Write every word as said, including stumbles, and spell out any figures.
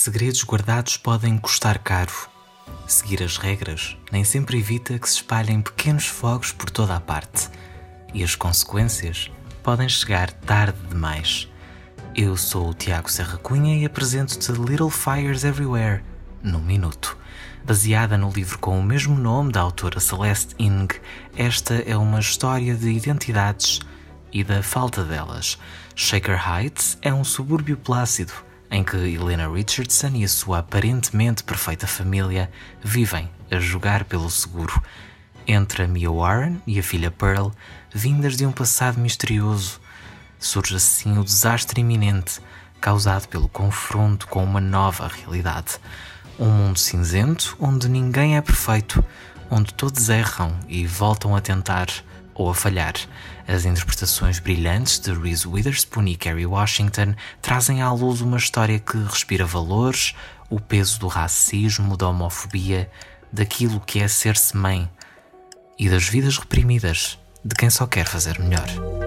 Segredos guardados podem custar caro. Seguir as regras nem sempre evita que se espalhem pequenos fogos por toda a parte. E as consequências podem chegar tarde demais. Eu sou o Tiago Serra Cunha e apresento-te Little Fires Everywhere, num minuto. Baseada no livro com o mesmo nome da autora Celeste Ng, esta é uma história de identidades e da falta delas. Shaker Heights é um subúrbio plácido, em que Helena Richardson e a sua aparentemente perfeita família vivem a jogar pelo seguro. Entre a Mia Warren e a filha Pearl, vindas de um passado misterioso, surge assim o desastre iminente causado pelo confronto com uma nova realidade. Um mundo cinzento onde ninguém é perfeito, onde todos erram e voltam a tentar ou a falhar. As interpretações brilhantes de Reese Witherspoon e Kerry Washington trazem à luz uma história que respira valores, o peso do racismo, da homofobia, daquilo que é ser-se mãe e das vidas reprimidas de quem só quer fazer melhor.